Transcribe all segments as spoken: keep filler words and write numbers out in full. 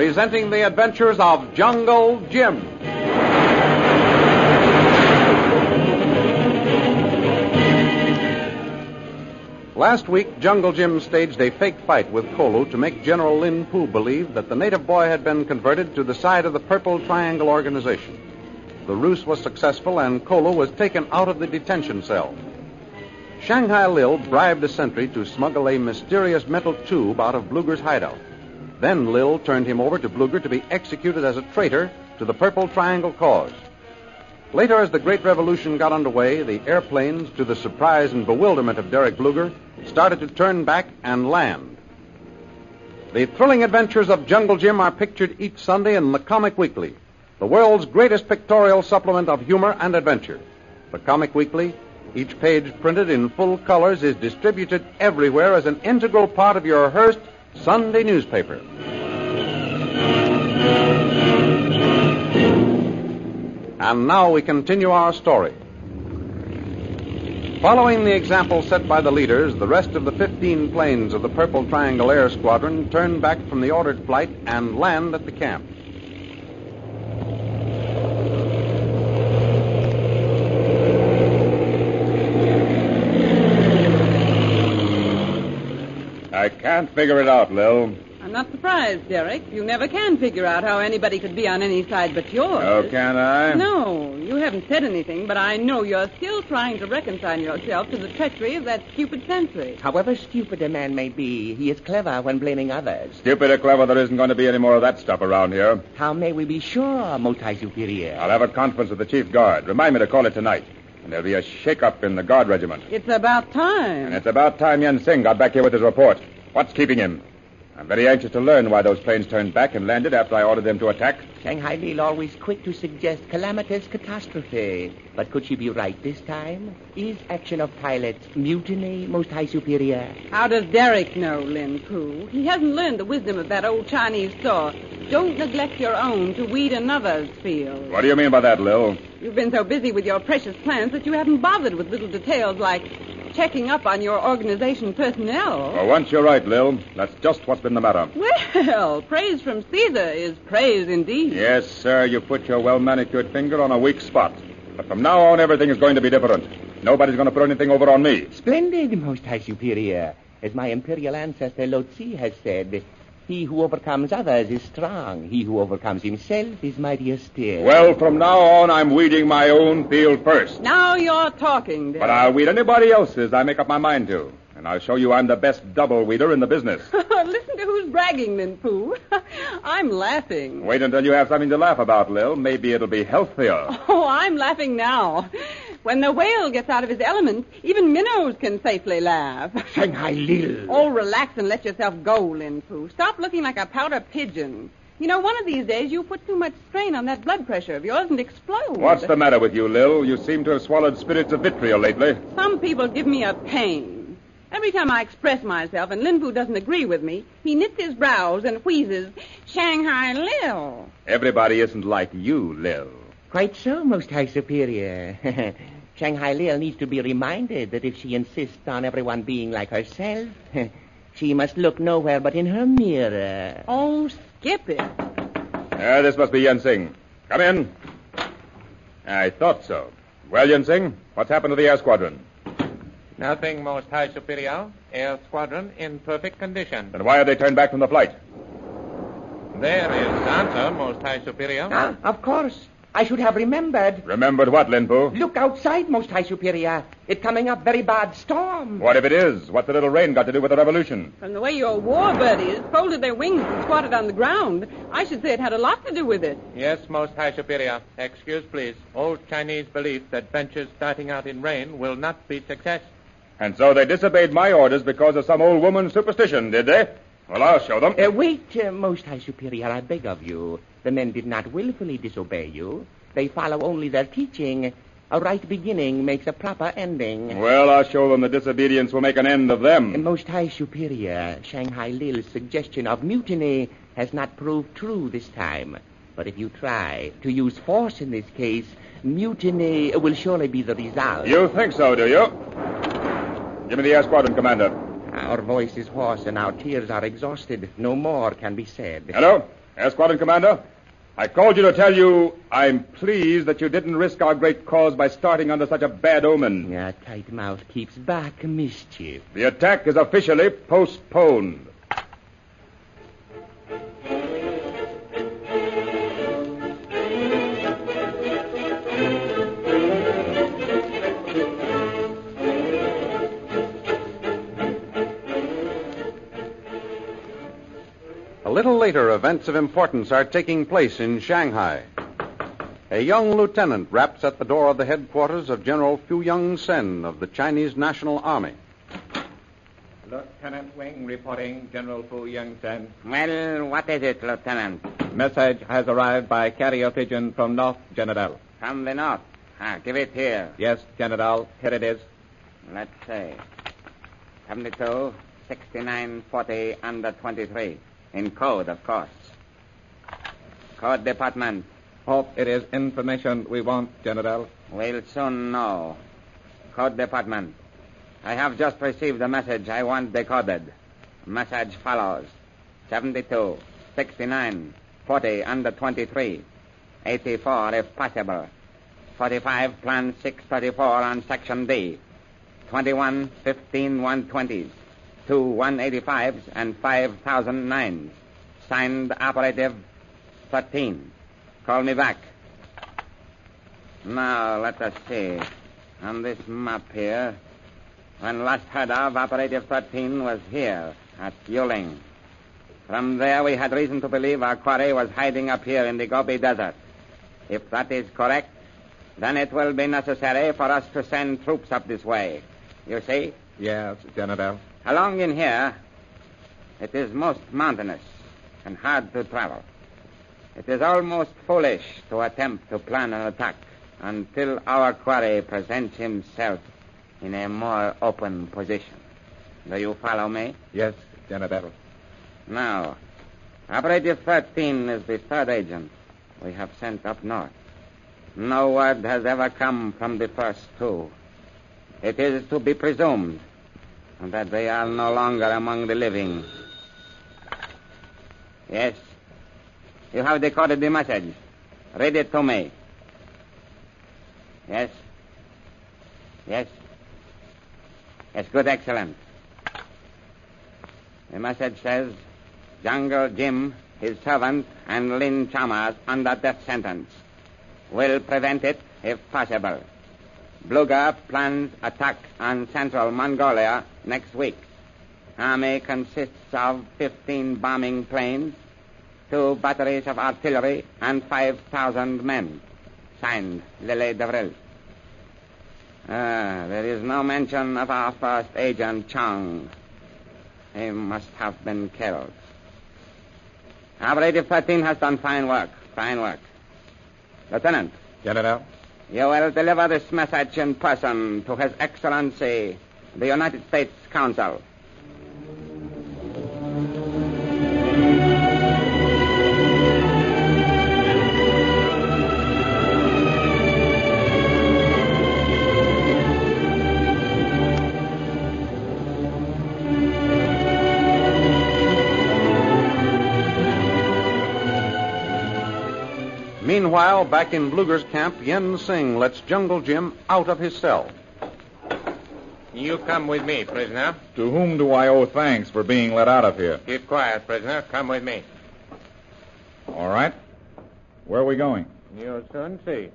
presenting the adventures of Jungle Jim. Last week, Jungle Jim staged a fake fight with Kolu to make General Lin Pu believe that the native boy had been converted to the side of the Purple Triangle Organization. The ruse was successful, and Kolu was taken out of the detention cell. Shanghai Lil bribed a sentry to smuggle a mysterious metal tube out of Bluger's hideout. Then Lil turned him over to Bluger to be executed as a traitor to the Purple Triangle cause. Later, as the Great Revolution got underway, the airplanes, to the surprise and bewilderment of Derek Bluger, started to turn back and land. The thrilling adventures of Jungle Jim are pictured each Sunday in the Comic Weekly, the world's greatest pictorial supplement of humor and adventure. The Comic Weekly, each page printed in full colors, is distributed everywhere as an integral part of your Hearst Sunday newspaper. And now we continue our story. Following the example set by the leaders, the rest of the fifteen planes of the Purple Triangle Air Squadron turn back from the ordered flight and land at the camp. I can't figure it out, Lil. I'm not surprised, Derek. You never can figure out how anybody could be on any side but yours. Oh, can't I? No, you haven't said anything, but I know you're still trying to reconcile yourself to the treachery of that stupid sentry. However stupid a man may be, he is clever when blaming others. Stupid or clever, there isn't going to be any more of that stuff around here. How may we be sure, Most High Superior? I'll have a conference with the chief guard. Remind me to call it tonight. And there'll be a shake-up in the guard regiment. It's about time. And it's about time Yen Sing got back here with his report. What's keeping him? I'm very anxious to learn why those planes turned back and landed after I ordered them to attack. Shanghai Lil always quick to suggest calamitous catastrophe. But could she be right this time? Is action of pilots mutiny, Most High Superior? How does Derek know, Lin Pu? He hasn't learned the wisdom of that old Chinese saw. Don't neglect your own to weed another's field. What do you mean by that, Lil? You've been so busy with your precious plans that you haven't bothered with little details like checking up on your organization personnel. For once, you're right, Lil. That's just what's been the matter. Well, praise from Caesar is praise indeed. Yes, sir, you put your well-manicured finger on a weak spot. But from now on, everything is going to be different. Nobody's going to put anything over on me. Splendid, Most High Superior. As my imperial ancestor Lo Tzu has said, he who overcomes others is strong. He who overcomes himself is mightier still. Well, from now on, I'm weeding my own field first. Now you're talking, Derek. But I'll weed anybody else's I make up my mind to. And I'll show you I'm the best double weeder in the business. Listen to who's bragging, Lin Pu. I'm laughing. Wait until you have something to laugh about, Lil. Maybe it'll be healthier. Oh, I'm laughing now. When the whale gets out of his element, even minnows can safely laugh. Shanghai Lil. Oh, relax and let yourself go, Lin Pu. Stop looking like a powder pigeon. You know, one of these days you put too much strain on that blood pressure of yours and explode. What's the matter with you, Lil? You seem to have swallowed spirits of vitriol lately. Some people give me a pain. Every time I express myself and Lin Pu doesn't agree with me, he knits his brows and wheezes, Shanghai Lil. Everybody isn't like you, Lil. Quite so, Most High Superior. Shanghai Lil needs to be reminded that if she insists on everyone being like herself, she must look nowhere but in her mirror. Oh, skip it. Uh, this must be Yen Sing. Come in. I thought so. Well, Yen Sing, what's happened to the air squadron? Nothing, Most High Superior. Air squadron in perfect condition. Then why have they turned back from the flight? There is answer, Most High Superior. Ah, of course. I should have remembered. Remembered what, Lin Pu? Look outside, Most High Superior. It's coming up very bad storm. What if it is? What's the little rain got to do with the revolution? From the way your war birdies folded their wings and squatted on the ground, I should say it had a lot to do with it. Yes, Most High Superior. Excuse, please. Old Chinese belief that ventures starting out in rain will not be success. And so they disobeyed my orders because of some old woman's superstition, did they? Well, I'll show them. Uh, wait, uh, Most High Superior, I beg of you. The men did not willfully disobey you. They follow only their teaching. A right beginning makes a proper ending. Well, I'll show them the disobedience will make an end of them. Uh, Most High Superior, Shanghai Lil's suggestion of mutiny has not proved true this time. But if you try to use force in this case, mutiny will surely be the result. You think so, do you? Give me the air squadron, Commander. Our voice is hoarse and our tears are exhausted. No more can be said. Hello? Air Squadron Commander, I called you to tell you I'm pleased that you didn't risk our great cause by starting under such a bad omen. Yeah, tight mouth keeps back mischief. The attack is officially postponed. A little later, events of importance are taking place in Shanghai. A young lieutenant raps at the door of the headquarters of General Fu Yung Sen of the Chinese National Army. Lieutenant Wing reporting, General Fu Yung Sen. Well, what is it, Lieutenant? Message has arrived by carrier pigeon from North, General. From the north. Ah, give it here. Yes, General. Here it is. Let's see. seventy-two, sixty-nine, forty, under twenty-three. In code, of course. Code Department. Hope it is information we want, General. We'll soon know. Code Department. I have just received a message I want decoded. Message follows. seventy-two, sixty-nine, forty, under twenty-three. eighty-four, if possible. forty-five, plan six thirty-four on Section D. twenty-one, fifteen, one twenties. Two one eighty-fives and five thousand nines. Signed Operative thirteen. Call me back. Now, let us see. On this map here, when last heard of, Operative thirteen was here, at Yuling. From there, we had reason to believe our quarry was hiding up here in the Gobi Desert. If that is correct, then it will be necessary for us to send troops up this way. You see? Yes, General. Along in here, it is most mountainous and hard to travel. It is almost foolish to attempt to plan an attack until our quarry presents himself in a more open position. Do you follow me? Yes, General. Now, Operative thirteen is the third agent we have sent up north. No word has ever come from the first two. It is to be presumed that they are no longer among the living. Yes. You have decoded the message. Read it to me. Yes. Yes. Yes, good, excellent. The message says, Jungle Jim, his servant, and Lin Chalmers under death sentence. Will prevent it if possible. Bluger plans attack on central Mongolia next week. Army consists of fifteen bombing planes, two batteries of artillery, and five thousand men. Signed, Lily Devril. Ah, there is no mention of our first agent, Chong. He must have been killed. Operative thirteen has done fine work. Fine work. Lieutenant. General. You will deliver this message in person to His Excellency, the United States Consul. Meanwhile, back in Bluger's camp, Yen Sing lets Jungle Jim out of his cell. You come with me, prisoner. To whom do I owe thanks for being let out of here? Keep quiet, prisoner. Come with me. All right. Where are we going? You'll soon see.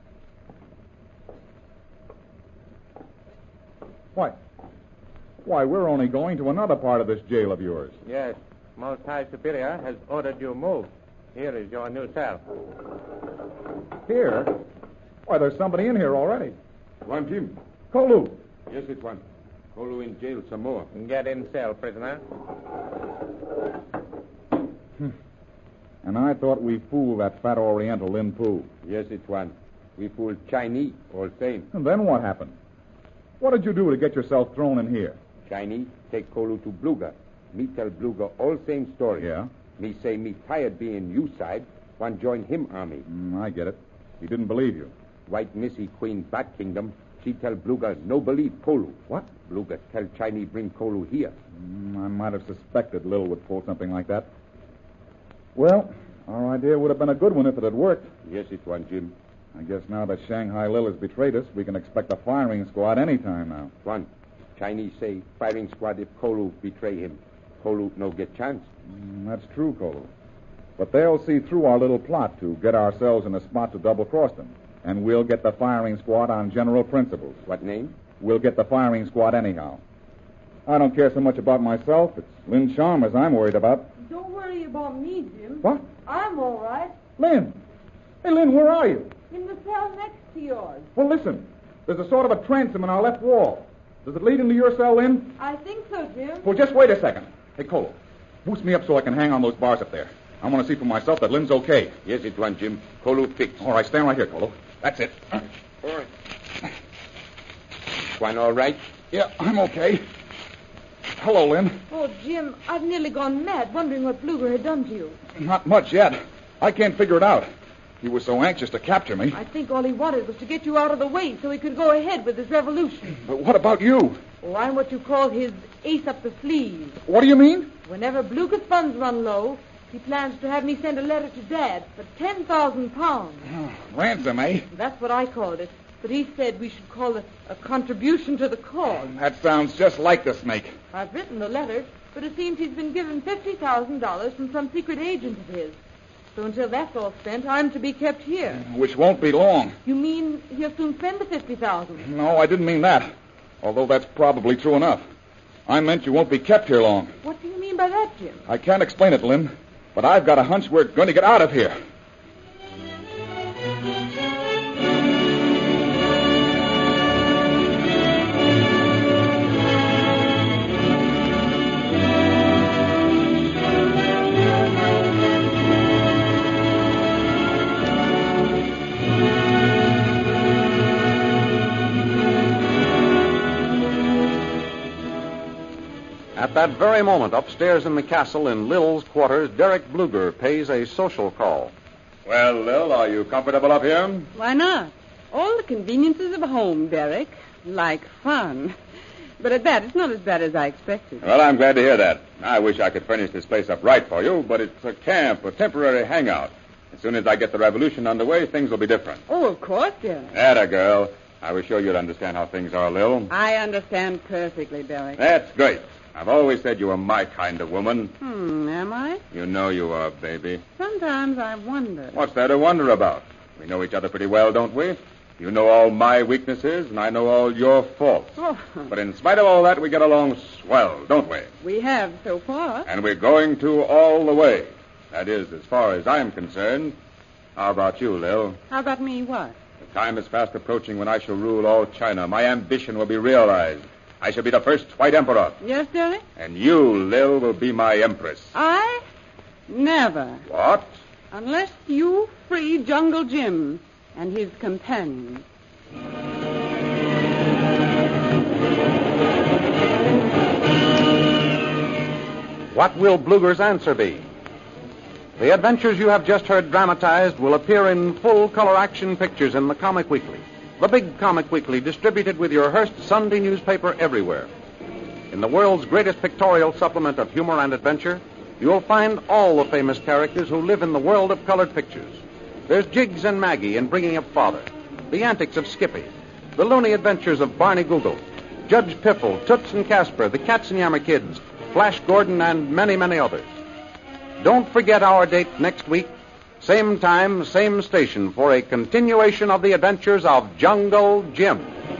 Why? Why, we're only going to another part of this jail of yours. Yes. Most High Superior has ordered you moved. Here is your new cell. Here? Why, there's somebody in here already. One Jim. Kolu. Yes, it's one. Kolu in jail some more. Get in cell, prisoner. And I thought we fooled that fat Oriental Lin Pu. Yes, it's one. We fooled Chinese, all same. And then what happened? What did you do to get yourself thrown in here? Chinese take Kolu to Bluger. Me tell Bluger all same story. Yeah? Me say me tired being you side, want join him army. Mm, I get it. He didn't believe you. White Missy Queen Bat Kingdom, she tell Bluger no believe Kolu. What? Bluger tell Chinese bring Kolu here. Mm, I might have suspected Lil would pull something like that. Well, Our idea would have been a good one if it had worked. Yes, it was, Jim. I guess now that Shanghai Lil has betrayed us, we can expect a firing squad any time now. One. Chinese say firing squad if Kolu betray him. Kolu no get chance. Mm, that's true, Kolu. But they'll see through our little plot to get ourselves in a spot to double-cross them. And we'll get the firing squad on general principles. What name? We'll get the firing squad anyhow. I don't care so much about myself. It's Lynn Chalmers I'm worried about. Don't worry about me, Jim. What? I'm all right. Lynn! Hey, Lynn, where are you? In the cell next to yours. Well, listen. There's a sort of a transom in our left wall. Does it lead into your cell, Lynn? I think so, Jim. Well, just wait a second. Hey, Cole, boost me up so I can hang on those bars up there. I want to see for myself that Lynn's okay. Yes, it was, Jim. Kolu fix. All right, stand right here, Colo. That's it. All right. One all right? Yeah, I'm okay. Hello, Lynn. Oh, Jim, I've nearly gone mad wondering what Bluger had done to you. Not much yet. I can't figure it out. He was so anxious to capture me. I think all he wanted was to get you out of the way so he could go ahead with his revolution. But what about you? Oh, I'm what you call his ace up the sleeve. What do you mean? Whenever Bluger's funds run low, he plans to have me send a letter to Dad for ten thousand pounds. Oh, ransom, eh? That's what I called it. But he said we should call it a contribution to the cause. That sounds just like the snake. I've written the letter, but it seems he's been given fifty thousand dollars from some secret agent of his. So until that's all spent, I'm to be kept here. Which won't be long. You mean he'll soon spend the fifty thousand dollars? No, I didn't mean that. Although that's probably true enough. I meant you won't be kept here long. What do you mean by that, Jim? I can't explain it, Lynn. But I've got a hunch we're going to get out of here. At that very moment, upstairs in the castle in Lil's quarters, Derek Bluger pays a social call. Well, Lil, are you comfortable up here? Why not? All the conveniences of home, Derek. Like fun. But at that, it's not as bad as I expected. Well, I'm glad to hear that. I wish I could finish this place up right for you, but it's a camp, a temporary hangout. As soon as I get the revolution underway, things will be different. Oh, of course, Derek. Atta girl. I was sure you'd understand how things are, Lil. I understand perfectly, Derek. That's great. I've always said you were my kind of woman. Hmm, am I? You know you are, baby. Sometimes I wonder. What's there to wonder about? We know each other pretty well, don't we? You know all my weaknesses, and I know all your faults. Oh. But in spite of all that, we get along swell, don't we? We have so far. And we're going to all the way. That is, as far as I'm concerned. How about you, Lil? How about me, what? The time is fast approaching when I shall rule all China. My ambition will be realized. I shall be the first white emperor. Yes, Derek? And you, Lil, will be my empress. I? Never. What? Unless you free Jungle Jim and his companions. What will Bluger's answer be? The adventures you have just heard dramatized will appear in full-color action pictures in the Comic Weekly. The big Comic Weekly, distributed with your Hearst Sunday newspaper everywhere. In the world's greatest pictorial supplement of humor and adventure, you'll find all the famous characters who live in the world of colored pictures. There's Jiggs and Maggie in Bringing Up Father, the antics of Skippy, the loony adventures of Barney Google, Judge Piffle, Toots and Casper, the Katzenjammer Kids, Flash Gordon, and many, many others. Don't forget our date next week. Same time, same station for a continuation of the adventures of Jungle Jim.